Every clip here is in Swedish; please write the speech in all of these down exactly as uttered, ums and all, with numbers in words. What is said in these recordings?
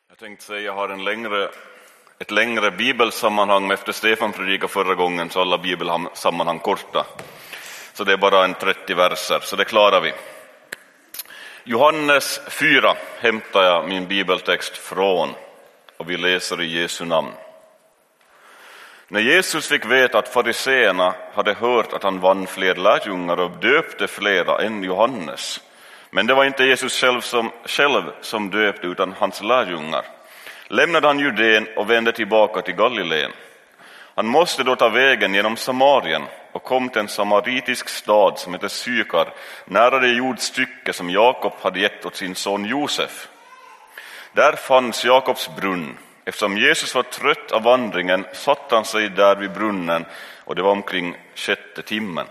Jag tänkte säga jag har en längre, ett längre bibelsammanhang, men efter Stefan predikade förra gången så alla bibelsammanhang korta. Så det är bara en trettio verser, så det klarar vi. Johannes fyra hämtar jag min bibeltext från och vi läser i Jesu namn. När Jesus fick veta att fariseerna hade hört att han vann fler lärjungar och döpte flera än Johannes, men det var inte Jesus själv som, själv som döpte utan hans lärjungar, lämnade han Judeen och vände tillbaka till Galileen. Han måste då ta vägen genom Samarien och kom till en samaritisk stad som heter Sykar, nära det jordstycke som Jakob hade gett åt sin son Josef. Där fanns Jakobs brunn. Eftersom Jesus var trött av vandringen satte han sig där vid brunnen, och det var omkring sjätte timmen.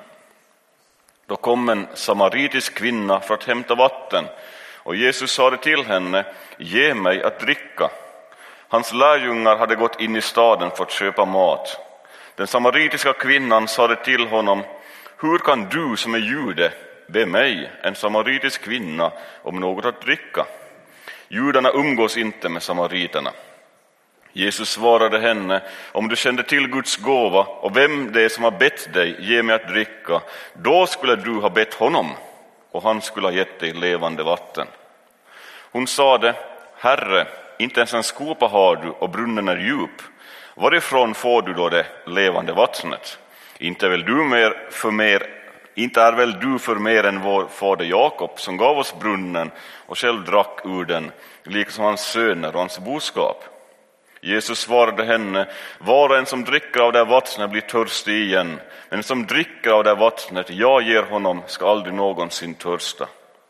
Då kom en samaritisk kvinna för att hämta vatten, och Jesus sade till henne: ge mig att dricka. Hans lärjungar hade gått in i staden för att köpa mat. Den samaritiska kvinnan sade till honom: hur kan du som är jude be mig, en samaritisk kvinna, om något att dricka? Judarna umgås inte med samariterna. Jesus svarade henne: om du kände till Guds gåva och vem det är som har bett dig ge mig att dricka, då skulle du ha bett honom och han skulle ha gett dig levande vatten. Hon sade: Herre, inte ens en skopa har du och brunnen är djup. Varifrån får du då det levande vattnet? Inte är väl du mer för mer, inte är väl du för mer än vår fader Jakob, som gav oss brunnen och själv drack ur den, liksom hans söner och hans boskap. Jesus svarade henne: var och en som dricker av det vattnet blir törstig igen, men som dricker av det vattnet jag ger honom ska aldrig någonsin törsta.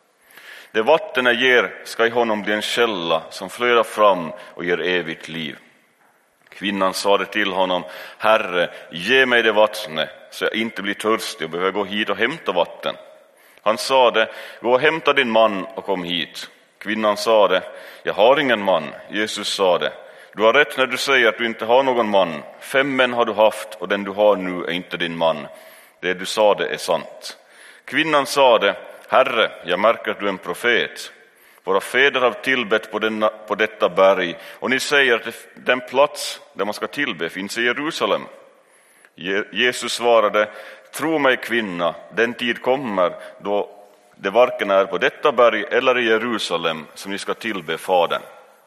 Det vatten jag ger ska i honom bli en källa som flödar fram och ger evigt liv. Kvinnan sade till honom: Herre, ge mig det vattnet så jag inte blir törstig och behöver gå hit och hämta vatten. Han sade: gå och hämta din man och kom hit. Kvinnan sade: jag har ingen man. Jesus sade: du har rätt när du säger att du inte har någon man. Fem män har du haft och den du har nu är inte din man. Det du sade är sant. Kvinnan sade: Herre, jag märker att du är en profet. Våra fäder har tillbett på, denna, på detta berg, och ni säger att den plats där man ska tillbe finns i Jerusalem. Je, Jesus svarade: tro mig kvinna, den tid kommer då det varken är på detta berg eller i Jerusalem som ni ska tillbe Fadern.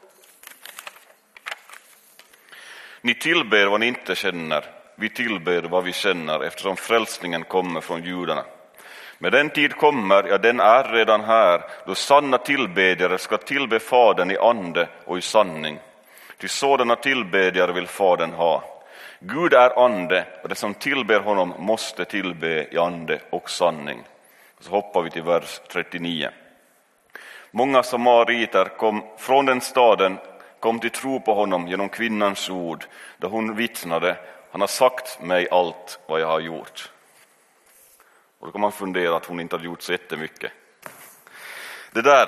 Ni tillber vad ni inte känner, vi tillber vad vi känner, eftersom frälsningen kommer från judarna. Men den tid kommer, ja den är redan här, då sanna tillbedjare ska tillbe Fadern i ande och i sanning. Till sådana tillbedjare vill Fadern ha. Gud är ande, och det som tillber honom måste tillbe i ande och sanning. Så hoppar vi till vers trettionio. Många samariter kom från den staden, kom till tro på honom genom kvinnans ord, då hon vittnade: han har sagt mig allt vad jag har gjort. Och då kan man fundera att hon inte har gjort så jättemycket. Det där,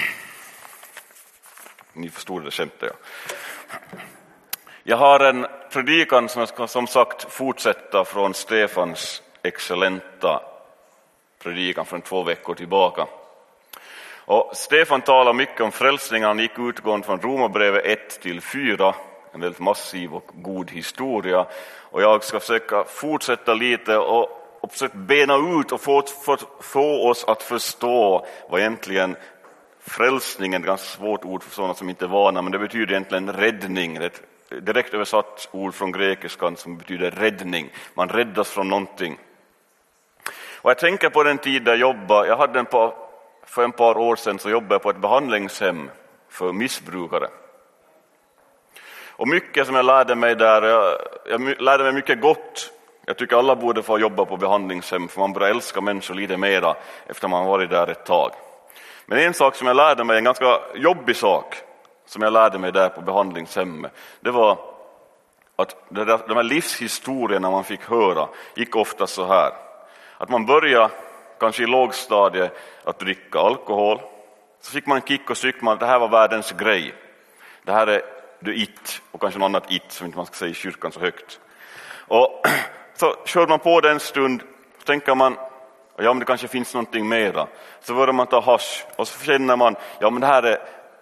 ni förstod det, skämtar jag. Jag har en predikan som jag ska som sagt fortsätta från Stefans excellenta predikan från två veckor tillbaka. Och Stefan talar mycket om frälsningen. Han gick utgående från Romarbrevet ett till fyra, en väldigt massiv och god historia. Och jag ska försöka fortsätta lite och och försökt bena ut och få, få, få oss att förstå vad egentligen frälsningen, ett ganska svårt ord för sådana som inte är vana, men det betyder egentligen räddning. Ett direkt översatt ord från grekiskan som betyder räddning. Man räddas från någonting. Och jag tänker på den tid där jag jobbade. Jag hade en par, för en par år sedan så jobbade jag på ett behandlingshem för missbrukare. Och mycket som jag lärde mig där, jag, jag lärde mig mycket gott. Jag tycker alla borde få jobba på behandlingshem, för man börjar älska människor lite mera efter man varit där ett tag. Men en sak som jag lärde mig, en ganska jobbig sak som jag lärde mig där på behandlingshem, det var att de här livshistorierna man fick höra gick ofta så här. Att man började kanske i lågstadiet att dricka alkohol. Så fick man en kick och tyckte man att det här var världens grej. Det här är the it, och kanske något annat it som inte man ska säga i kyrkan så högt. Och så kör man på den stund, så tänker man, ja men det kanske finns någonting mera. Så börjar man ta hasch och så känner man, ja men det här är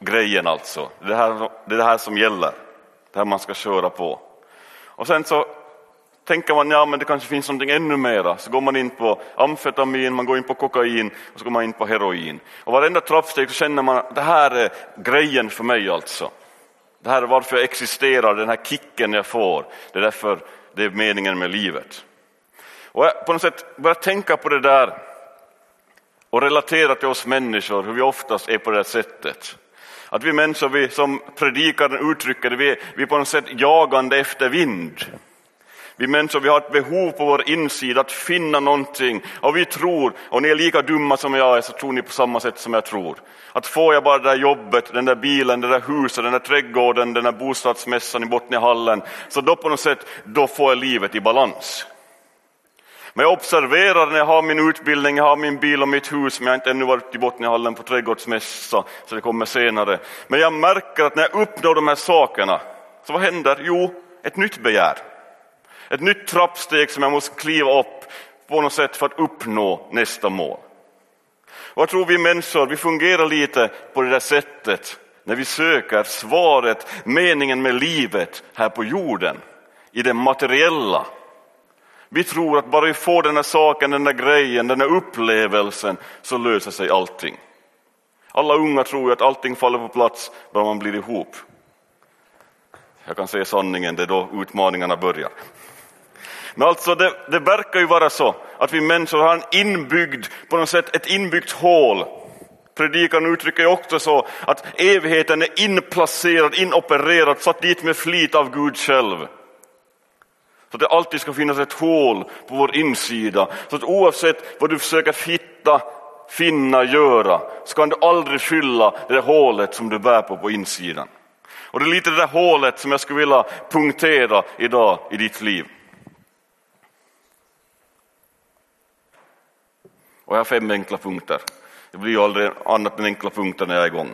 grejen alltså. Det är det här, det är det här som gäller. Det här man ska köra på. Och sen så tänker man, ja men det kanske finns någonting ännu mera. Så går man in på amfetamin, man går in på kokain och så går man in på heroin. Och varenda trappsteg så känner man, det här är grejen för mig alltså. Det här är varför jag existerar, den här kicken jag får. Det är därför det är meningen med livet. Och jag på något sätt börjar tänka på det där och relatera till oss människor, hur vi oftast är på det här sättet. Att vi människor, vi, som predikaren uttrycker det, vi, vi är på något sätt jagande efter vind. Vi människor, vi har ett behov på vår insida att finna någonting. Och vi tror, och ni är lika dumma som jag är, så tror ni på samma sätt som jag tror. Att får jag bara det där jobbet, den där bilen, det där huset, den där trädgården, den där bostadsmässan i Botniahallen, så då på något sätt, då får jag livet i balans. Men jag observerar när jag har min utbildning, jag har min bil och mitt hus, men jag har inte ännu varit i Botniahallen på trädgårdsmässa, så det kommer senare. Men jag märker att när jag uppnår de här sakerna, så vad händer? Jo, ett nytt begär. Ett nytt trappsteg som jag måste kliva upp på något sätt för att uppnå nästa mål. Och jag tror vi människor, vi fungerar lite på det där sättet när vi söker svaret, meningen med livet här på jorden, i det materiella. Vi tror att bara vi får den här saken, den där grejen, den där upplevelsen, så löser sig allting. Alla unga tror ju att allting faller på plats bara man blir ihop. Jag kan säga sanningen, det är då utmaningarna börjar. Men alltså det, det verkar ju vara så att vi människor har en inbyggd, på något sätt ett inbyggt hål. Predikan uttrycker ju också så att evigheten är inplacerad, inopererad, satt dit med flit av Gud själv. Så att det alltid ska finnas ett hål på vår insida. Så att oavsett vad du försöker hitta, finna, göra, så kan du aldrig fylla det där hålet som du bär på på insidan. Och det är lite det där hålet som jag skulle vilja punktera idag i ditt liv. Och jag har fem enkla punkter. Det blir ju aldrig annat än enkla punkter när jag är igång.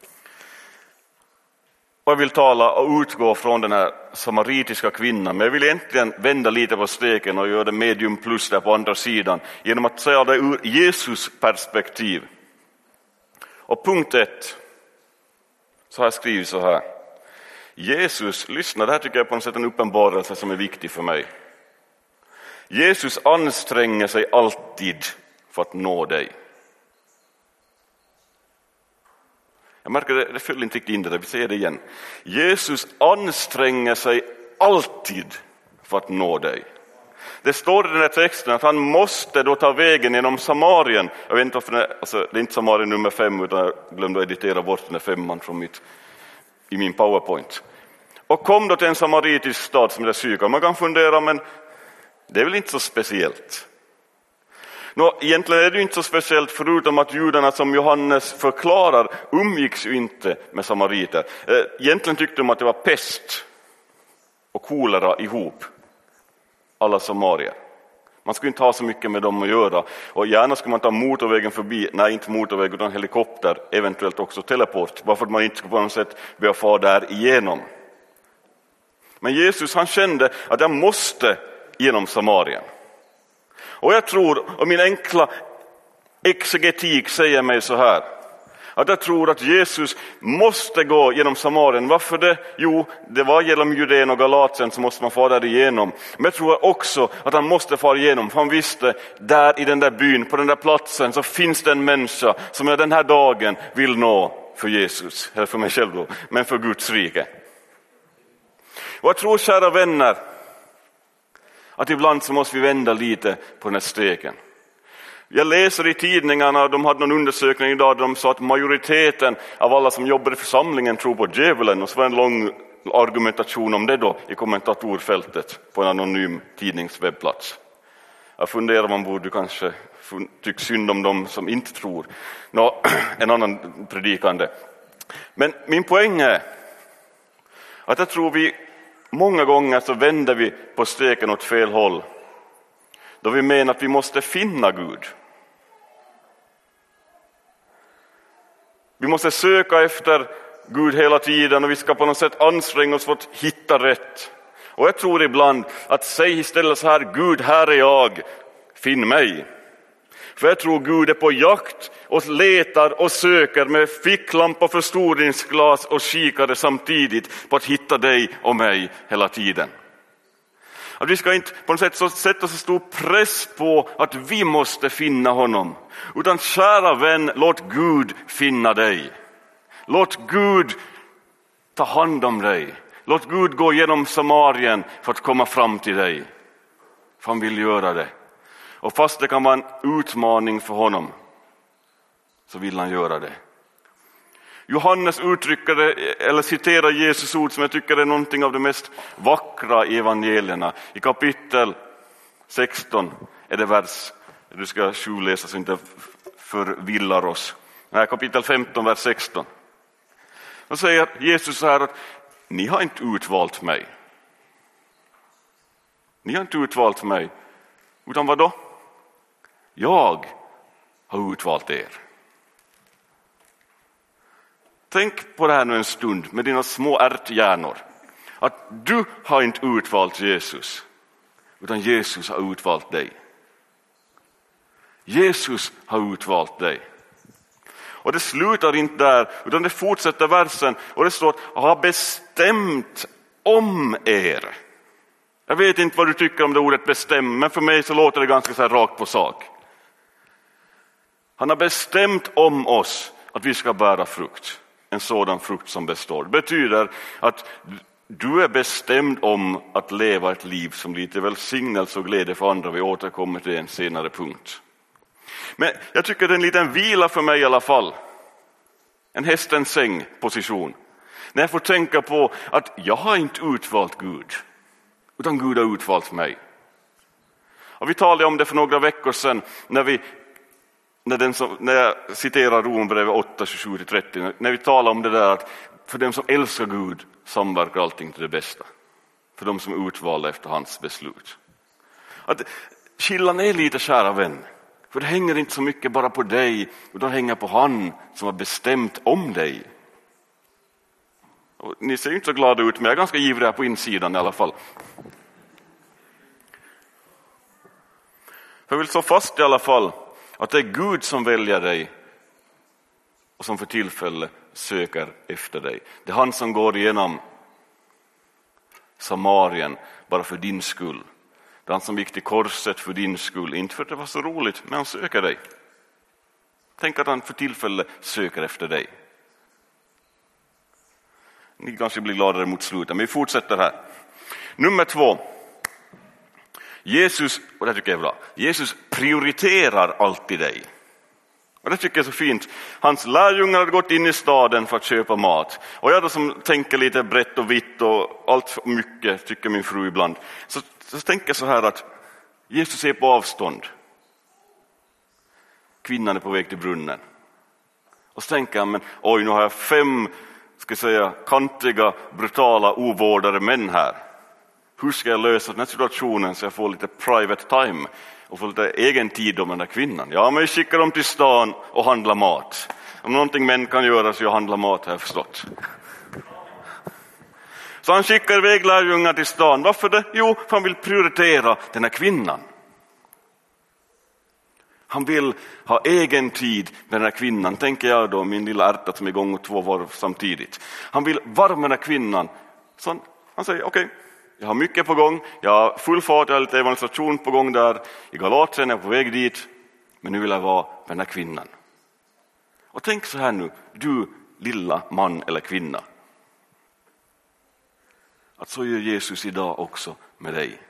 Och jag vill tala och utgå från den här samaritiska kvinnan. Men jag vill egentligen vända lite på steken och göra det medium plus där på andra sidan. Genom att säga det ur Jesus perspektiv. Och punkt ett. Så har jag skrivit så här. Jesus, lyssna, det här tycker jag på något sätt en uppenbarelse som är viktig för mig. Jesus anstränger sig alltid för att nå dig. Jag märker det, det fyller inte riktigt in det där, vi säger det igen. Jesus anstränger sig alltid för att nå dig. Det står i den här texten att han måste då ta vägen genom Samarien. Jag vet inte varför det, alltså, det är inte Samarien nummer fem, utan jag glömde att editera bort den här femman från mitt, i min PowerPoint. Och kom då till en samaritisk stad som är Syka. Man kan fundera, men det är väl inte så speciellt. Nå, egentligen är det ju inte så speciellt, förutom att judarna som Johannes förklarar umgicks ju inte med samariter. Egentligen tyckte de att det var pest och kolera ihop, alla samarier. Man skulle inte ha så mycket med dem att göra. Och gärna skulle man ta motorvägen förbi, nej inte motorväg utan helikopter, eventuellt också teleport, bara för att man inte skulle på något sätt börja fara där igenom. Men Jesus, han kände att jag måste genom Samarien. Och jag tror, och min enkla exegetik säger mig så här, att jag tror att Jesus måste gå genom Samarien. Varför det? Jo, det var genom Judeen och Galatien så måste man få där igenom. Men jag tror också att han måste få igenom, för han visste, där i den där byn, på den där platsen, så finns det en människa som jag den här dagen vill nå för Jesus, eller för mig själv då, men för Guds rike. Och jag tror, kära vänner, att ibland så måste vi vända lite på den här stegen. Jag läser i tidningarna, de hade någon undersökning idag där de sa att majoriteten av alla som jobbar i församlingen tror på djävulen. Och så var en lång argumentation om det då i kommentatorfältet på en anonym tidningswebbplats. Jag funderar, man borde kanske tycka synd om dem som inte tror. Nå, en annan predikande. Men min poäng är att jag tror vi många gånger så vänder vi på steken åt fel håll. Då vi menar att vi måste finna Gud. Vi måste söka efter Gud hela tiden och vi ska på något sätt anstränga oss för att hitta rätt. Och jag tror ibland att säg istället så här: Gud, här är jag, finn mig. För jag tror Gud är på jakt och letar och söker med ficklampa, förstoringsglas och kikare samtidigt på att hitta dig och mig hela tiden. Att vi ska inte på något sätt så sätta så stor press på att vi måste finna honom. Utan kära vän, låt Gud finna dig. Låt Gud ta hand om dig. Låt Gud gå genom Samarien för att komma fram till dig. För han vill göra det. Och fast det kan vara en utmaning för honom, så vill han göra det. Johannes uttrycker det, eller citerar Jesus ord som jag tycker är någonting av det mest vackra i evangelierna. I kapitel sexton är det vers, du ska läsa så inte förvillar oss. Nej, kapitel femton, vers sexton. Då säger Jesus så här att ni har inte utvalt mig. Ni har inte utvalt mig. Utan vad då? Jag har utvalt er. Tänk på det här nu en stund med dina små ärthjärnor. Att du har inte utvalt Jesus. Utan Jesus har utvalt dig. Jesus har utvalt dig. Och det slutar inte där, utan det fortsätter versen. Och det står, har bestämt om er. Jag vet inte vad du tycker om det ordet bestäm, men för mig så låter det ganska så här rakt på sak. Han har bestämt om oss att vi ska bära frukt. En sådan frukt som består. Det betyder att du är bestämd om att leva ett liv som lite välsignelse och glädje för andra. Vi återkommer till en senare punkt. Men jag tycker det är en liten vila för mig i alla fall. En hästens säng position. När jag får tänka på att jag har inte utvalt Gud. Utan Gud har utvalt mig. Och vi talade om det för några veckor sedan när vi När, den som, när jag citerar Romarbrevet åtta, tjugosju till trettio, när vi talar om det där att för dem som älskar Gud samverkar allting till det bästa. För dem som är utvalda efter hans beslut. Att skillnaden är lite, kära vän. För det hänger inte så mycket bara på dig, utan det hänger på han som har bestämt om dig. Och ni ser inte så glada ut, men jag är ganska ivrig här på insidan i alla fall. För jag vill slå fast i alla fall att det är Gud som väljer dig och som för tillfälle söker efter dig. Det är han som går igenom Samarien bara för din skull. Det är han som gick till korset för din skull. Inte för att det var så roligt, men han söker dig. Tänk att han för tillfälle söker efter dig. Ni kanske blir gladare mot slutet, men vi fortsätter här. Nummer två. Jesus, och det tycker jag är bra, Jesus prioriterar alltid dig. Och det tycker jag är så fint. Hans lärjungar hade gått in i staden för att köpa mat. Och jag då som tänker lite brett och vitt och allt för mycket, tycker min fru ibland. Så, så tänker jag så här att Jesus är på avstånd. Kvinnan är på väg till brunnen. Och så tänker jag, men oj, nu har jag fem, ska jag säga, kantiga, brutala, ovårdade män här. Hur ska jag lösa den här situationen så jag får lite private time och får lite egen tid om den där kvinnan? Ja, men jag skickar dem till stan och handlar mat. Om någonting män kan göra så jag handlar mat, har jag förstått. Så han skickar iväg lärjungar till stan. Varför det? Jo, för han vill prioritera den här kvinnan. Han vill ha egen tid med den här kvinnan. Tänker jag då, min lilla ärta som är igång och två varv samtidigt. Han vill varma den här kvinnan. Så han, han säger, okej. Okay. Jag har mycket på gång, jag har full fart, jag har lite evangelisation på gång där i Galatien, jag är på väg dit, men nu vill jag vara med den här kvinnan. Och tänk så här nu, du lilla man eller kvinna. Att så gör Jesus idag också med dig.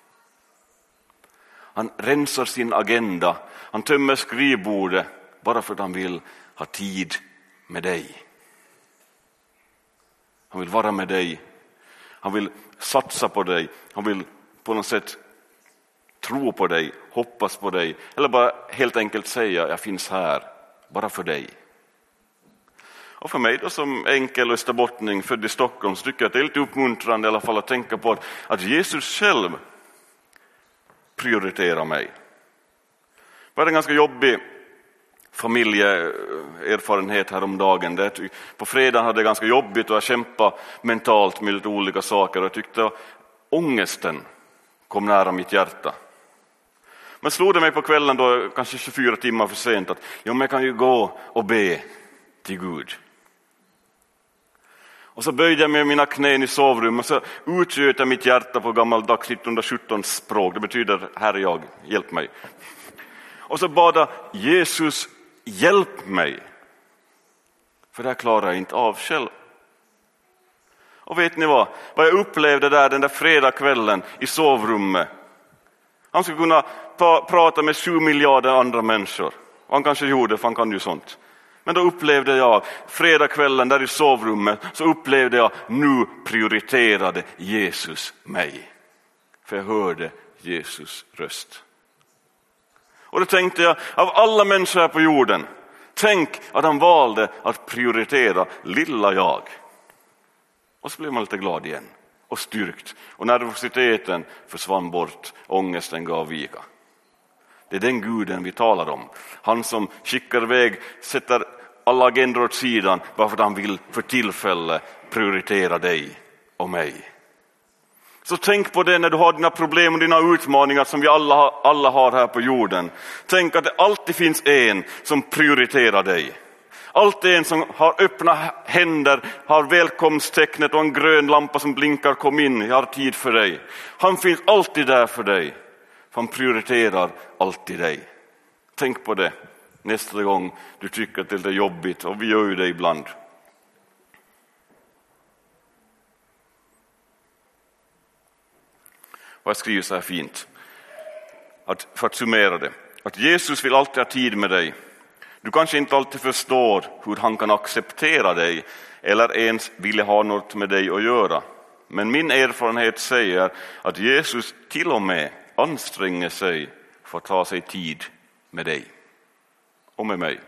Han rensar sin agenda, han tömmer skrivbordet bara för att han vill ha tid med dig. Han vill vara med dig. Han vill satsa på dig. Han vill på något sätt tro på dig, hoppas på dig. Eller bara helt enkelt säga, jag finns här bara för dig. Och för mig då som enkel österbottning född i Stockholm så tycker jag att det är lite uppmuntrande i alla fall att tänka på att, att Jesus själv prioriterar mig. Det var en ganska jobbig familjeerfarenhet här om dagen. Där på fredag hade jag ganska jobbigt och jag kämpade mentalt med lite olika saker och jag tyckte att ångesten kom nära mitt hjärta. Men slog det mig på kvällen då, kanske tjugofyra timmar för sent, att ja, men jag kan ju gå och be till Gud. Och så böjde jag med mina knän i sovrummet och så utgöt jag mitt hjärta på gammaldags nittonhundrasjutton språk. Det betyder, Herre jag, hjälp mig. Och så bad jag, Jesus, hjälp mig. För det här klarar jag inte av själv. Och vet ni vad? Vad jag upplevde där den där fredagskvällen i sovrummet. Han skulle kunna pa- prata med sju miljarder andra människor. Och han kanske gjorde, för han kan ju sånt. Men då upplevde jag, fredagskvällen där i sovrummet, så upplevde jag, nu prioriterade Jesus mig. För jag hörde Jesus röst. Och då tänkte jag, av alla människor här på jorden, tänk att han valde att prioritera lilla jag. Och så blev man lite glad igen och styrkt. Och nervositeten försvann bort, ångesten gav vika. Det är den guden vi talar om. Han som skickar iväg, sätter alla agendor åt sidan bara för att han vill för tillfälle prioritera dig och mig. Så tänk på det när du har dina problem och dina utmaningar som vi alla, alla har här på jorden. Tänk att det alltid finns en som prioriterar dig. Alltid en som har öppna händer, har välkomstttecknet och en grön lampa som blinkar, kom in, jag har tid för dig. Han finns alltid där för dig. Han prioriterar alltid dig. Tänk på det nästa gång du tycker att det är jobbigt, och vi gör ju det ibland. Och jag skriver så här fint, att, för att summera det, att Jesus vill alltid ha tid med dig. Du kanske inte alltid förstår hur han kan acceptera dig eller ens vilja ha något med dig att göra. Men min erfarenhet säger att Jesus till och med anstränger sig för att ta sig tid med dig och med mig.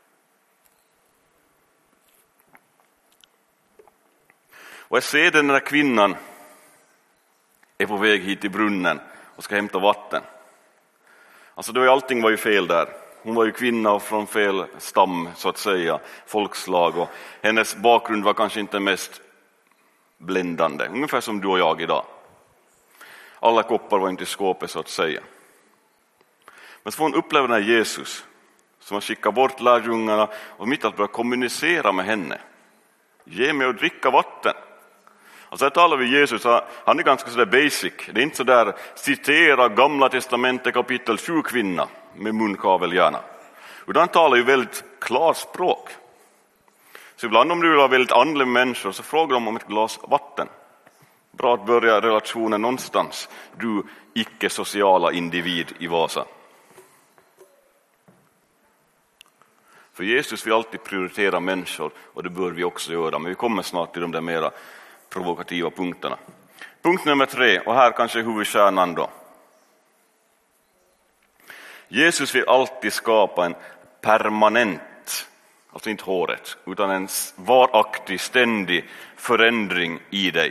Och jag ser den där kvinnan är på väg hit till brunnen och ska hämta vatten. Alltså då är allting var ju fel där. Hon var ju kvinna från fel stam så att säga, folkslag, och hennes bakgrund var kanske inte mest bländande. Ungefär som du och jag idag. Alla koppar var inte i skåpet så att säga. Men så får hon uppleva den här Jesus som har skickat bort lärjungarna och mitt allt börjar kommunicera med henne. Ge mig att dricka vatten. Alltså här talar vi Jesus, han är ganska sådär basic. Det är inte sådär citera gamla testamentet kapitel sju kvinna med munkavel gärna. Utan han talar ju väldigt klarspråk. Så ibland om du vill ha väldigt andliga människor så frågar de om ett glas vatten. Bra att börja relationen någonstans. Du icke-sociala individ i Vasa. För Jesus vill alltid prioritera människor, och det bör vi också göra. Men vi kommer snart till de där mera provokativa punkterna. Punkt nummer tre, och här kanske huvudkärnan då. Jesus vill alltid skapa en permanent, alltså inte håret, utan en varaktig, ständig förändring i dig.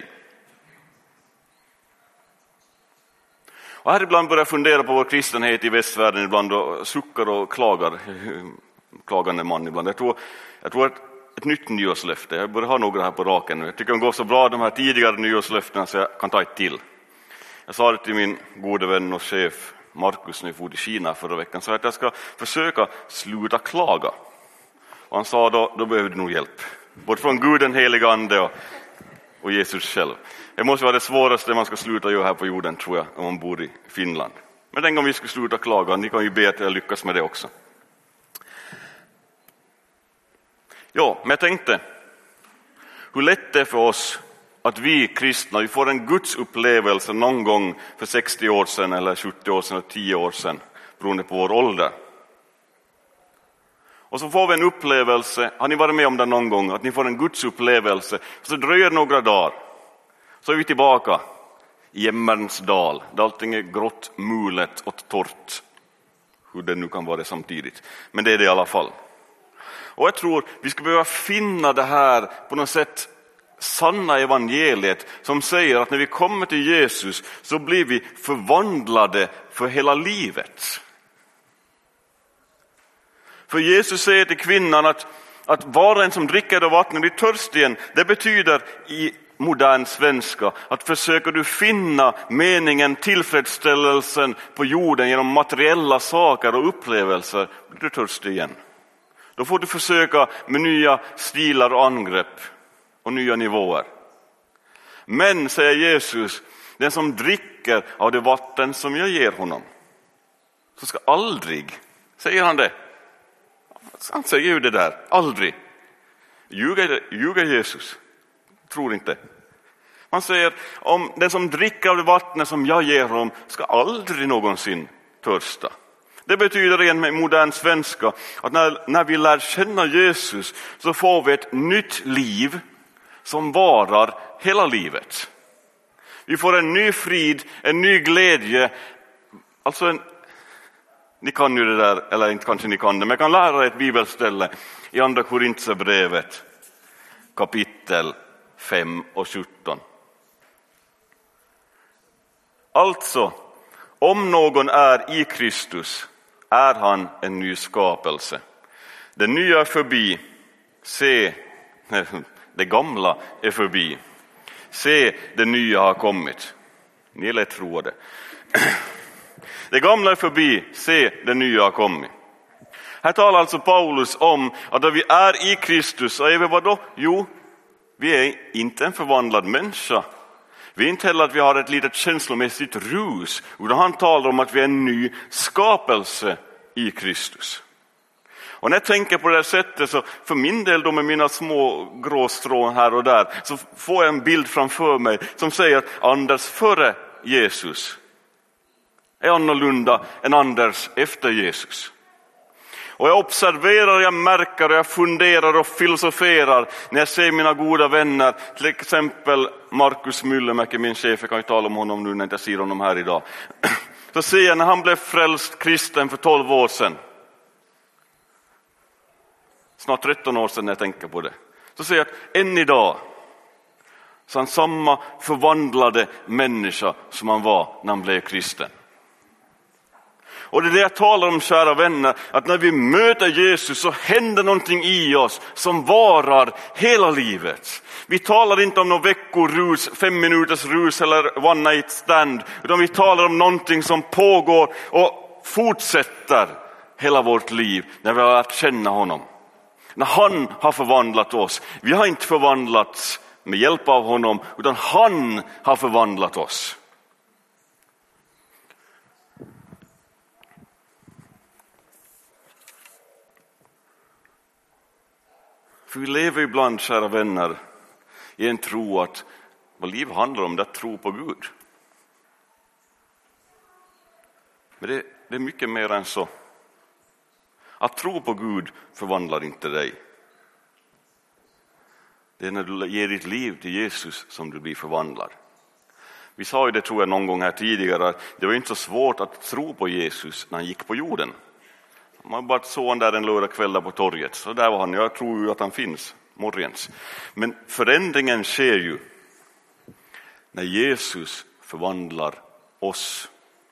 Och här ibland börjar jag fundera på vår kristenhet i västvärlden ibland och suckar och klagar. Klagande man ibland. Jag tror, jag tror att ett nytt nyårslöfte. Jag börjar ha några här på raken nu. Jag tycker de går så bra de här tidigare nyårslöftena så jag kan ta ett till. Jag sa det till min gode vän och chef Markus när vi for till Kina förra veckan. Så att jag ska försöka sluta klaga. Och han sa då, då behöver du nog hjälp. Både från Gud den heliga ande och, och Jesus själv. Det måste vara det svåraste man ska sluta göra här på jorden tror jag. Om man bor i Finland. Men den gång vi ska sluta klaga. Ni kan ju be att jag lyckas med det också. Ja, men jag tänkte hur lätt det är för oss att vi kristna, vi får en Guds upplevelse någon gång för sextio år sedan eller sjuttio år sedan eller tio år sedan, beroende på vår ålder. Och så får vi en upplevelse, har ni varit med om det någon gång, att ni får en Guds upplevelse, så dröjer några dagar, så är vi tillbaka i Jämmerns dal, där allting är grått, mulet och torrt, hur det nu kan vara det samtidigt, men det är det i alla fall. Och jag tror vi ska behöva finna det här på något sätt sanna evangeliet som säger att när vi kommer till Jesus så blir vi förvandlade för hela livet. För Jesus säger till kvinnan att, att var en som dricker det vattnet blir törstig igen. Det betyder i modern svenska, att försöker du finna meningen, tillfredsställelsen på jorden genom materiella saker och upplevelser, blir du törstig igen. Då får du försöka med nya stilar och angrepp och nya nivåer. Men, säger Jesus, den som dricker av det vatten som jag ger honom, så ska aldrig, säger han det? Han säger ju det där, aldrig. Ljuger, ljuger Jesus? Tror inte. Han säger, om den som dricker av det vatten som jag ger honom ska aldrig någonsin törsta. Det betyder igen med modern svenska att när, när vi lär känna Jesus så får vi ett nytt liv som varar hela livet. Vi får en ny frid, en ny glädje. Alltså en, ni kan ju det där, eller inte kanske ni kan det, men jag kan lära ett bibelställe i andra Korinthierbrevet kapitel fem och sjutton. Alltså, om någon är i Kristus är han en ny skapelse. Det nya är förbi, se, det gamla är förbi. Se, det nya har kommit. Ni är lätt troade. Det gamla är förbi, se, det nya har kommit. Här talar alltså Paulus om att då vi är i Kristus så är vi vad då? Jo, vi är inte en förvandlad människa. Vi är inte heller att vi har ett litet känslomässigt rus, utan han talar om att vi är en ny skapelse i Kristus. Och när jag tänker på det här sättet så för min del då med mina små gråstrån här och där så får jag en bild framför mig som säger att Anders före Jesus är annorlunda än Anders efter Jesus. Och jag observerar, jag märker och jag funderar och filosoferar när jag ser mina goda vänner, till exempel Markus Myllymäki, min chef, jag kan ju tala om honom nu när jag inte ser honom här idag. Så ser jag när han blev frälst kristen för tolv år sedan, snart tretton år sedan när jag tänker på det, så ser jag att än idag så är han samma förvandlade människa som han var när han blev kristen. Och det är det jag talar om, kära vänner, att när vi möter Jesus så händer någonting i oss som varar hela livet. Vi talar inte om någon veckorus, fem minuters rus eller one night stand, utan vi talar om någonting som pågår och fortsätter hela vårt liv när vi har lärt känna honom. När han har förvandlat oss. Vi har inte förvandlats med hjälp av honom, utan han har förvandlat oss. För vi lever ibland, kära vänner, i en tro att vad liv handlar om det är att tro på Gud. Men det, det är mycket mer än så. Att tro på Gud förvandlar inte dig. Det är när du ger ditt liv till Jesus som du blir förvandlad. Vi sa ju det, tror jag, någon gång här tidigare, att det var inte så svårt att tro på Jesus när han gick på jorden. Man bara såg han där en lördag kväll på torget. Så där var han. Jag tror ju att han finns. Morgens. Men förändringen sker ju när Jesus förvandlar oss.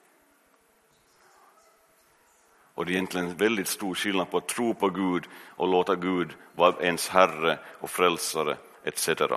Och det är egentligen en väldigt stor skillnad på att tro på Gud och låta Gud vara ens herre och frälsare et cetera.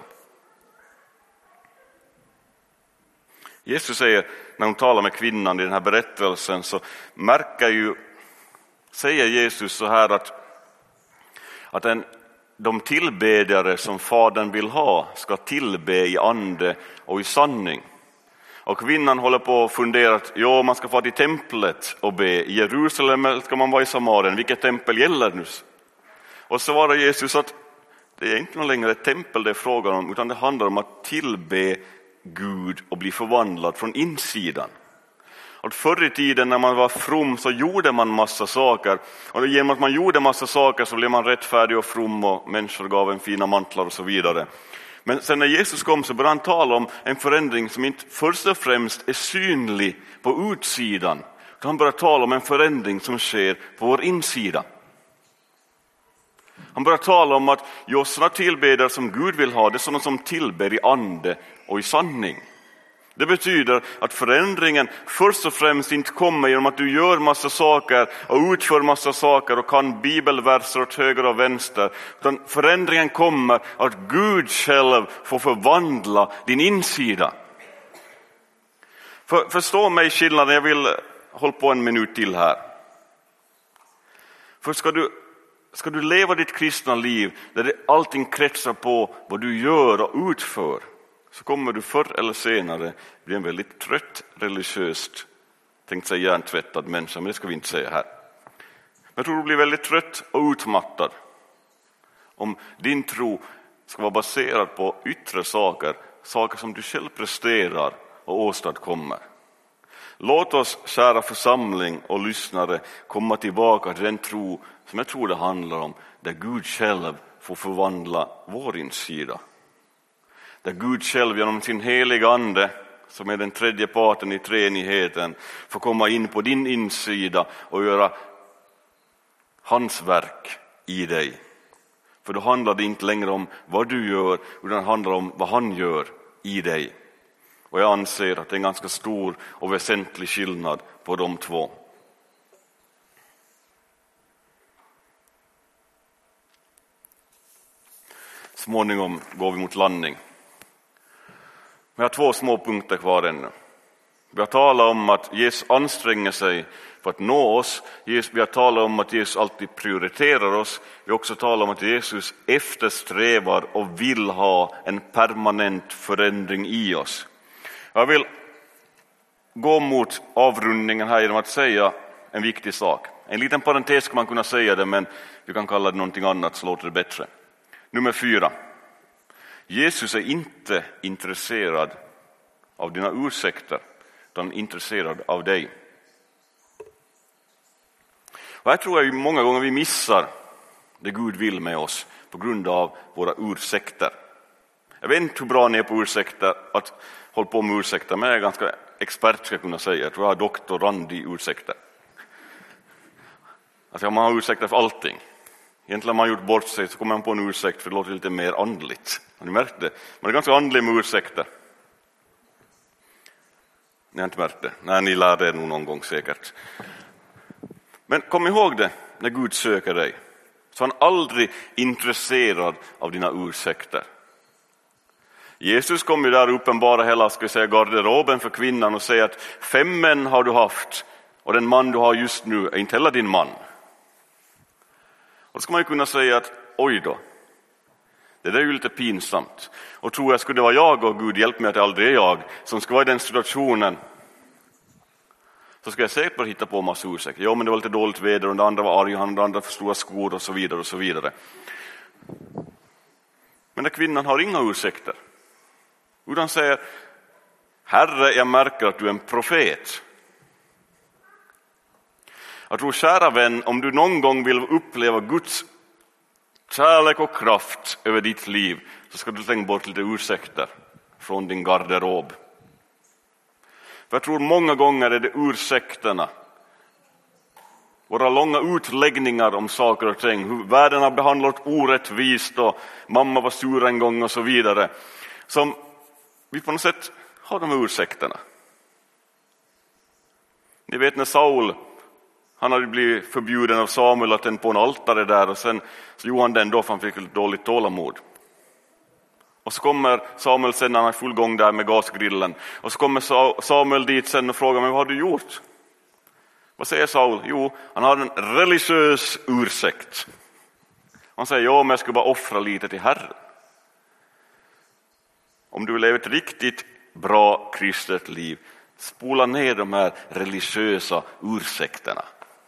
Jesus säger, när hon talar med kvinnan i den här berättelsen, så märker ju säger Jesus så här att, att en, de tillbedjare som Fadern vill ha ska tillbe i ande och i sanning. Och kvinnan håller på och funderar att ja, man ska få till templet och be. I Jerusalem eller ska man vara i Samarien? Vilket tempel gäller nu? Och så svarar Jesus att det är inte längre ett tempel det är frågan om, utan det handlar om att tillbe Gud och bli förvandlad från insidan. Och förr i tiden när man var from så gjorde man massa saker. Och genom att man gjorde massa saker så blev man rättfärdig och from och människor gav en fina mantlar och så vidare. Men sen när Jesus kom så började han tala om en förändring som inte först och främst är synlig på utsidan. Han börjar tala om en förändring som sker på vår insida. Han börjar tala om att just sådana tillbedare som Gud vill ha, det är sådana som tillber i ande och i sanning. Det betyder att förändringen först och främst inte kommer genom att du gör massa saker och utför massa saker och kan bibelverser åt höger och vänster. Utan förändringen kommer att Gud själv får förvandla din insida. För, förstå mig skillnaden, jag vill hålla på en minut till här. För ska du, ska du leva ditt kristna liv där det, allting kretsar på vad du gör och utför, så kommer du förr eller senare bli en väldigt trött, religiöst, tänkt sig hjärntvättad människa, men det ska vi inte säga här. Jag tror du blir väldigt trött och utmattad om din tro ska vara baserad på yttre saker, saker som du själv presterar och åstadkommer. Låt oss, kära församling och lyssnare, komma tillbaka till den tro som jag tror det handlar om, där Gud själv får förvandla vår insida. Där Gud själv genom sin heliga ande, som är den tredje parten i treenigheten, får komma in på din insida och göra hans verk i dig. För då handlar det inte längre om vad du gör, utan det handlar om vad han gör i dig. Och jag anser att det är en ganska stor och väsentlig skillnad på de två. Småningom går vi mot landning. Vi har två små punkter kvar ännu. Vi har talat om att Jesus anstränger sig för att nå oss. Vi har talat om att Jesus alltid prioriterar oss. Vi har också talat om att Jesus eftersträvar och vill ha en permanent förändring i oss. Jag vill gå mot avrundningen här genom att säga en viktig sak. En liten parentes ska man kunna säga det, men vi kan kalla det någonting annat så låter det bättre. Nummer fyra. Jesus är inte intresserad av dina ursäkter, utan intresserad av dig. Och här tror jag många gånger vi missar det Gud vill med oss på grund av våra ursäkter. Jag vet inte hur bra ni är på ursäkter, att hålla på med ursäkter, men jag är ganska expert ska jag kunna säga. Jag tror jag har doktorand i ursäkter. Alltså man har ursäkter för allting. Egentligen har man gjort bort sig så kommer man på en ursäkt för det låter lite mer andligt. Har ni märkt det? Man är ganska andlig med ursäkter. Ni har inte märkt det? Nej, ni lär det nog någon gång säkert. Men kom ihåg det, när Gud söker dig så är han aldrig intresserad av dina ursäkter. Jesus kom ju där uppenbara hela ska vi säga, garderoben för kvinnan och säger att fem män har du haft och den man du har just nu är inte heller din man. Och då ska man ju kunna säga att oj då, det där är ju lite pinsamt. Och tror jag skulle det vara jag och Gud hjälp mig att det aldrig är jag som ska vara i den situationen, så ska jag säkert bara hitta på en massa ursäkter. Ja, men det var lite dåligt väder och den andra var arg och den andra för stora skor och så vidare och så vidare. Men den kvinnan har inga ursäkter. Utan säger, Herre, jag märker att du är en profet. Jag tror, kära vän, om du någon gång vill uppleva Guds kärlek och kraft över ditt liv, så ska du slänga bort lite ursäkter från din garderob. För jag tror många gånger är det ursäkterna, våra långa utläggningar om saker och ting, hur världen har behandlat orättvist och mamma var sur en gång och så vidare, som vi på något sätt har de ursäkterna. Ni vet när Saul, han hade blivit förbjuden av Samuel att tända på en altare där, och sen så gjorde han den då för han fick ett dåligt tålamod. Och så kommer Samuel sen när han är full gång där med gasgrillen. Och så kommer Samuel dit sen och frågar, men vad har du gjort? Vad säger Saul? Jo, han har en religiös ursäkt. Han säger, ja men jag ska bara offra lite till Herren. Om du vill leva ett riktigt bra kristet liv, spola ner de här religiösa ursäkterna.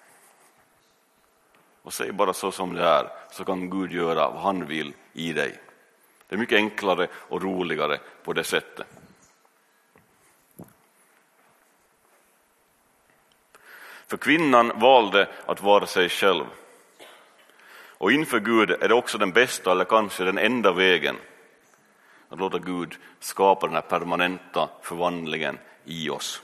Och säg bara så som det är, så kan Gud göra vad han vill i dig. Det är mycket enklare och roligare på det sättet. För kvinnan valde att vara sig själv. Och inför Gud är det också den bästa eller kanske den enda vägen att låta Gud skapa den här permanenta förvandlingen i oss.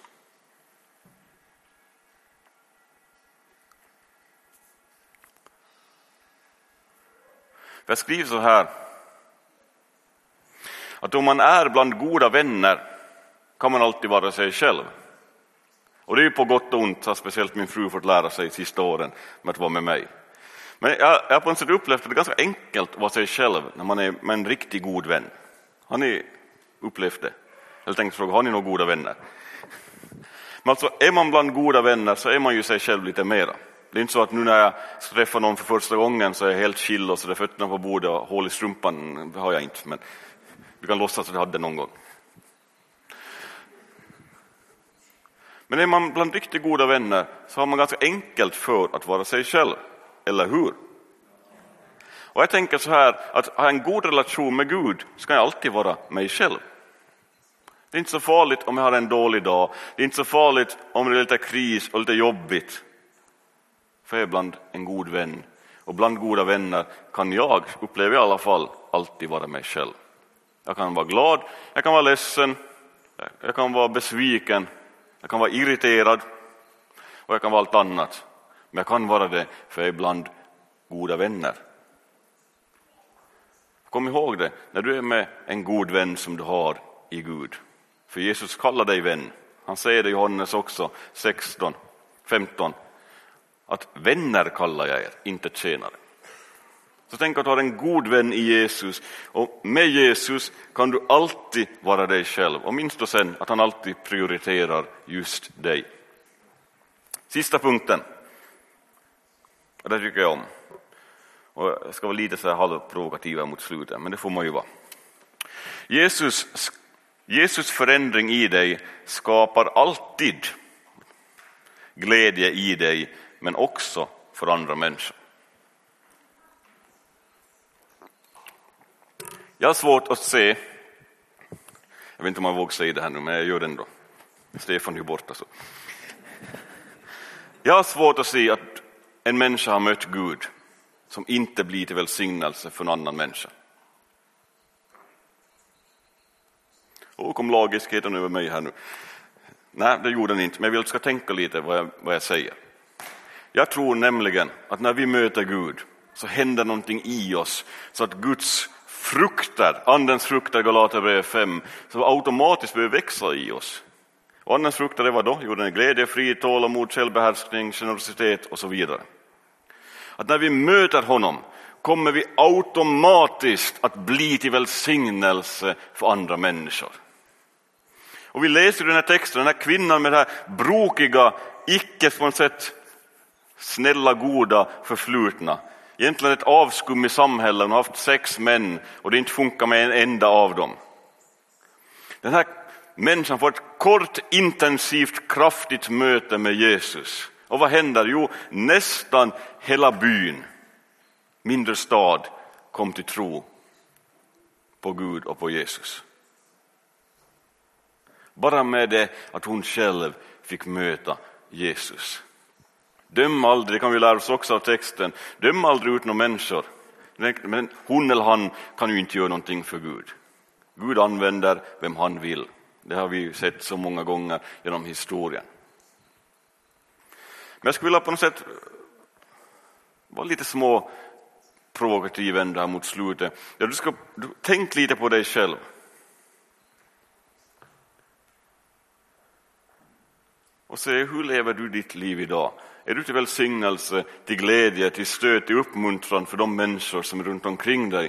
Jag skriver så här, att om man är bland goda vänner kan man alltid vara sig själv. Och det är ju på gott och ont, har speciellt min fru fått lära sig sista åren med att vara med mig. Men jag har på något sätt upplevt att det är ganska enkelt att vara sig själv när man är med en riktigt god vän. Har ni upplevt det? Jag tänkte fråga, har ni några goda vänner? Men alltså, är man bland goda vänner så är man ju sig själv lite mera. Det är inte så att nu när jag träffar någon för första gången så är jag helt chill och så där fötterna på bordet och hål i strumpan. Det har jag inte, men du kan låtsas att jag hade det någon gång. Men är man bland riktigt goda vänner så har man ganska enkelt för att vara sig själv. Eller hur? Och jag tänker så här, att ha en god relation med Gud ska jag alltid vara mig själv. Det är inte så farligt om jag har en dålig dag. Det är inte så farligt om det är lite kris och lite jobbigt. För jag är bland en god vän. Och bland goda vänner kan jag, upplever i alla fall, alltid vara mig själv. Jag kan vara glad, jag kan vara ledsen, jag kan vara besviken, jag kan vara irriterad och jag kan vara allt annat. Men jag kan vara det för jag är bland goda vänner. Kom ihåg det när du är med en god vän som du har i Gud. För Jesus kallar dig vän. Han säger det i Johannes också, sexton femton. Att vänner kallar jag er, inte tjänare. Så tänk att du har en god vän i Jesus. Och med Jesus kan du alltid vara dig själv. Och minst då sen att han alltid prioriterar just dig. Sista punkten. Och det tycker jag om. Och jag ska vara lite så här halvprovokativa mot slutet. Men det får man ju vara. Jesus, Jesus förändring i dig skapar alltid glädje i dig. Men också för andra människor. Jag har svårt att se. Jag vet inte om man vågar säga det här nu, men jag gör det ändå. Stefan är ju borta så. Jag har svårt att se att en människa har mött Gud som inte blir till välsignelse för en annan människa. Och kom lagiskheten över mig här nu. Nej, det gjorde den inte, men jag vill att du ska tänka lite vad jag, vad jag säger. Jag tror nämligen att när vi möter Gud så händer någonting i oss så att Guds frukter, andens frukter, Galaterbrevet fem, så automatiskt börjar växa i oss. Och andens frukter är vad då? Jo, den är glädje, frid, tålamod, självbehärskning, generositet och så vidare. Att när vi möter honom kommer vi automatiskt att bli till välsignelse för andra människor. Och vi läser den här texten, den här kvinnan med det här brokiga, icke på något sätt snälla, goda, förflutna. Egentligen ett avskum i samhället. Hon har haft sex män och det inte funkar med en enda av dem. Den här människan får ett kort, intensivt, kraftigt möte med Jesus. Och vad händer? Jo, nästan hela byn, mindre stad, kom till tro på Gud och på Jesus. Bara med det att hon själv fick möta Jesus. Döm aldrig, det kan vi lära oss också av texten. Döm aldrig ut några människor. Men hon eller han kan ju inte göra någonting för Gud. Gud använder vem han vill. Det har vi ju sett så många gånger genom historien. Men jag skulle vilja på något sätt vara lite små provokativ ändå här mot slutet. Ja, du ska tänk lite på dig själv. Och se, hur lever du ditt liv idag? Är du till välsignelse, till glädje, till stöd, till uppmuntran för de människor som är runt omkring dig?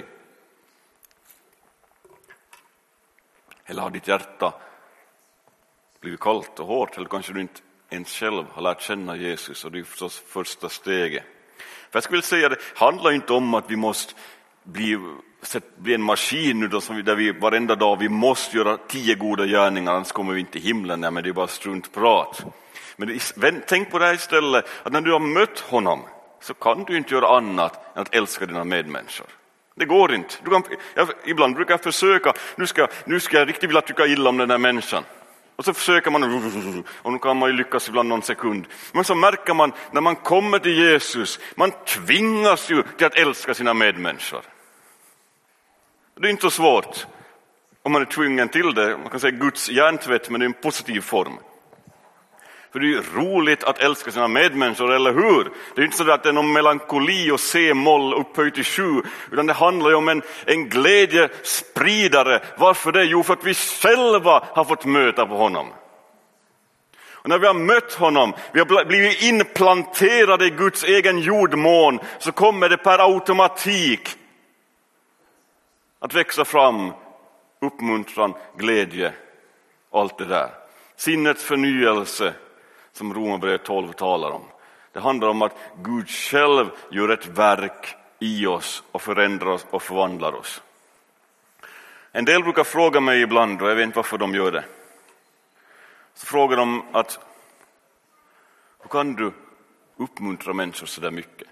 Eller har ditt hjärta blivit kallt och hårt? Eller kanske du inte ens själv har lärt känna Jesus, och det är förstås första steget. För jag skulle vilja säga, det handlar inte om att vi måste bli, bli en maskin nu då, som vi, där vi varenda dag vi måste göra tio goda gärningar, annars kommer vi inte till himlen. Nej, men det är bara struntprat. Men det, tänk på det här istället, att när du har mött honom så kan du inte göra annat än att älska dina medmänniskor. Det går inte. Du kan, jag, ibland brukar jag försöka, nu ska, nu ska jag riktigt vilja tycka illa om den här människan. Och så försöker man, och nu kan man ju lyckas ibland någon sekund. Men så märker man, när man kommer till Jesus, man tvingas ju till att älska sina medmänniskor. Det är inte så svårt om man är tvungen till det. Man kan säga Guds hjärntvätt, men det är en positiv form. För det är ju roligt att älska sina medmänniskor, eller hur? Det är inte så att det är någon melankoli och C-moll upphöjt till sju, utan det handlar ju om en, en glädjespridare. Varför det? Jo, för att vi själva har fått möta på honom. Och när vi har mött honom, vi har blivit implanterade i Guds egen jordmån, så kommer det per automatik att växa fram uppmuntran, glädje och allt det där. Sinnets förnyelse som Romarbrevet tolv talar om. Det handlar om att Gud själv gör ett verk i oss och förändrar oss och förvandlar oss. En del brukar fråga mig ibland, och jag vet inte varför de gör det. Så frågar de att hur kan du uppmuntra människor så där mycket?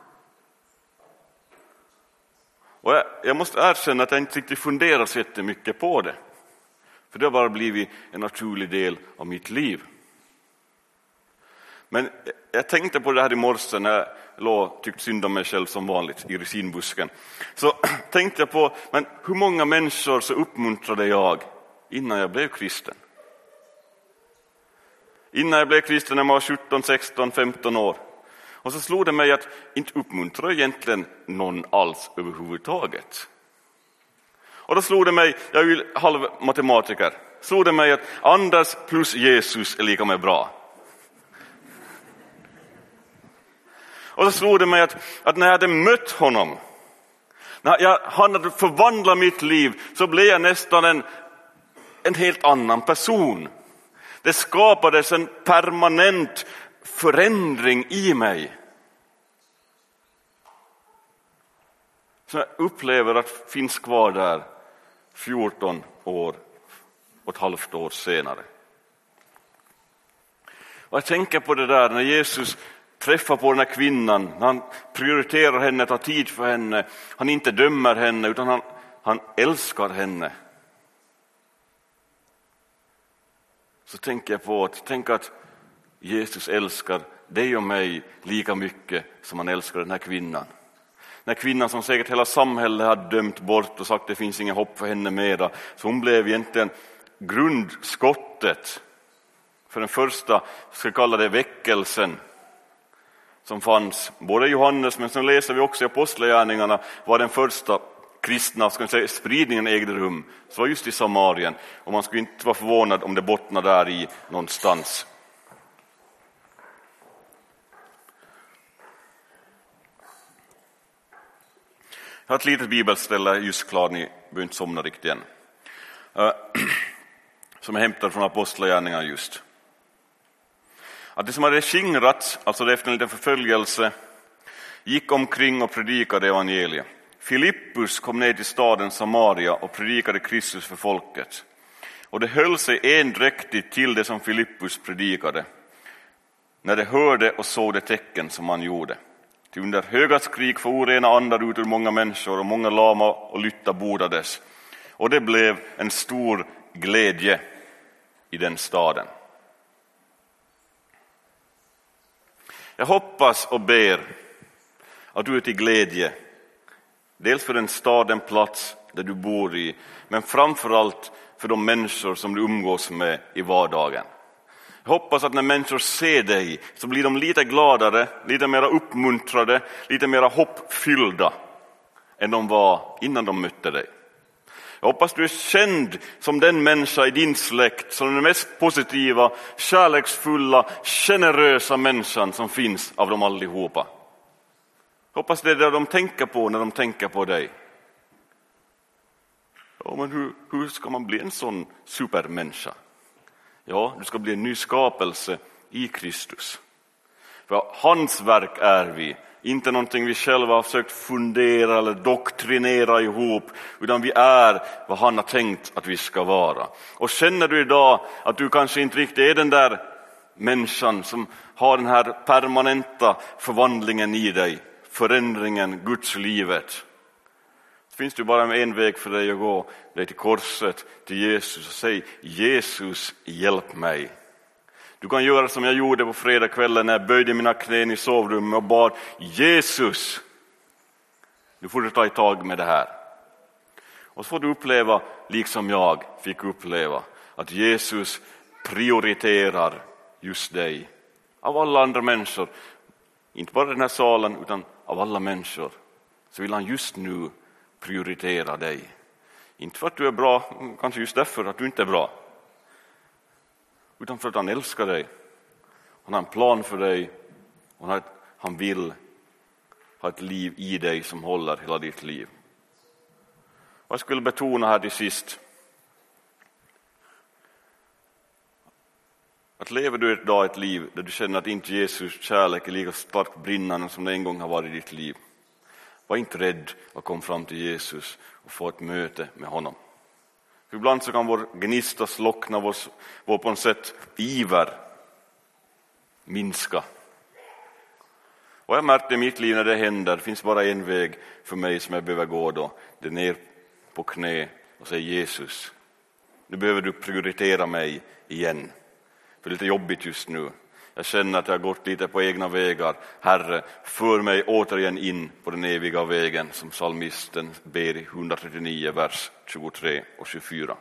Och jag, jag måste erkänna att jag inte riktigt funderar så jättemycket på det. För det har bara blivit en naturlig del av mitt liv. Men jag tänkte på det här i morse när jag låg, tyckte synd om mig själv som vanligt i resinbusken. Så tänkte jag på, men hur många människor så uppmuntrade jag innan jag blev kristen? Innan jag blev kristen när jag var sjutton, sexton, femton år. Och så slog det mig att inte uppmuntra egentligen någon alls överhuvudtaget. Och då slog det mig, jag är ju halv matematiker, slog det mig att Anders plus Jesus är lika med bra. Och så slog det mig att, att när jag hade mött honom, när jag, han hade förvandlat mitt liv, så blev jag nästan en, en helt annan person. Det skapades en permanent förändring i mig. Så jag upplever att finns kvar där fjorton år och ett halvt år senare. Och jag tänker på det där när Jesus träffar på den här kvinnan, när han prioriterar henne, tar tid för henne, han inte dömer henne utan han, han älskar henne. Så tänker jag på att, tänk att Jesus älskar dig och mig lika mycket som han älskar den här kvinnan. Den här kvinnan som säkert hela samhället har dömt bort och sagt att det finns ingen hopp för henne mera. Så hon blev egentligen grundskottet för den första, ska jag kalla det, väckelsen som fanns. Både Johannes, men sen läser vi också i Apostlagärningarna, var den första kristna, ska jag säga, spridningen ägde rum. Så var just i Samarien. Och man skulle inte vara förvånad om det bottnar där i någonstans. Jag har ett litet bibelställe just klar, ni behöver inte somna riktigt än. Uh, som är hämtad från Apostlagärningarna just. Att det som hade skingrats, alltså det efter en liten förföljelse, gick omkring och predikade evangeliet. Filippus kom ner till staden Samaria och predikade Kristus för folket. Och det höll sig endräktigt till det som Filippus predikade, när de hörde och såg det tecken som han gjorde. Till under höga skrik för orena andar ut ur många människor, och många lama och lytta bordades. Och det blev en stor glädje i den staden. Jag hoppas och ber att du är till glädje, dels för den staden, plats där du bor i, men framförallt för de människor som du umgås med i vardagen. Jag hoppas att när människor ser dig så blir de lite gladare, lite mer uppmuntrade, lite mer hoppfyllda än de var innan de mötte dig. Jag hoppas du är känd som den människa i din släkt som den mest positiva, kärleksfulla, generösa människan som finns av dem allihopa. Jag hoppas det är det de tänker på när de tänker på dig. Ja, men hur, hur ska man bli en sån supermänniska? Ja, du ska bli en ny skapelse i Kristus. För hans verk är vi. Inte någonting vi själva har försökt fundera eller doktrinera ihop, utan vi är vad han har tänkt att vi ska vara. Och känner du idag att du kanske inte riktigt är den där människan som har den här permanenta förvandlingen i dig, förändringen, Guds livet, så finns det bara en väg för dig att gå. Det är till korset, till Jesus, och säg: Jesus, hjälp mig. Du kan göra som jag gjorde på fredagskvällen när jag böjde mina knän i sovrummet och bad: Jesus, nu får du ta i tag med det här. Och så får du uppleva, liksom jag fick uppleva, att Jesus prioriterar just dig. Av alla andra människor, inte bara den här salen utan av alla människor, så vill han just nu prioritera dig. Inte för att du är bra, kanske just därför att du inte är bra, utan för att han älskar dig. Han har en plan för dig och han vill ha ett liv i dig som håller hela ditt liv. Och jag skulle betona här till sist att lever du idag ett liv där du känner att inte Jesus kärlek är lika starkt brinnande som det en gång har varit i ditt liv, var inte rädd att komma fram till Jesus och få ett möte med honom. För ibland så kan vår gnista slockna, vår, vår på något sätt iver minska. Och jag märkte i mitt liv när det händer, det finns bara en väg för mig som jag behöver gå då. Det är ner på knä och säga Jesus, nu behöver du prioritera mig igen. För det är lite jobbigt just nu. Jag känner att jag har gått lite på egna vägar. Herre, för mig återigen in på den eviga vägen som psalmisten ber i etthundratrettionio, vers tjugotre och tjugofyra.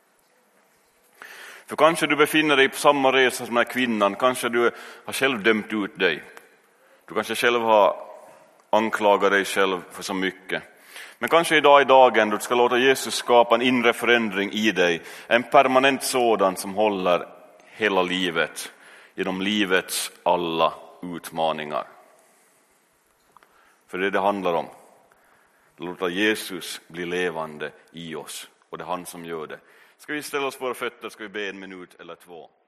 För kanske du befinner dig på samma resa som den här kvinnan. Kanske du har själv dömt ut dig. Du kanske själv har anklagat dig själv för så mycket. Men kanske idag är dagen då du ska låta Jesus skapa en inre förändring i dig. En permanent sådan som håller hela livet, genom livets alla utmaningar. För det det handlar om. Låta Jesus bli levande i oss. Och det är han som gör det. Ska vi ställa oss på våra fötter, ska vi be en minut eller två.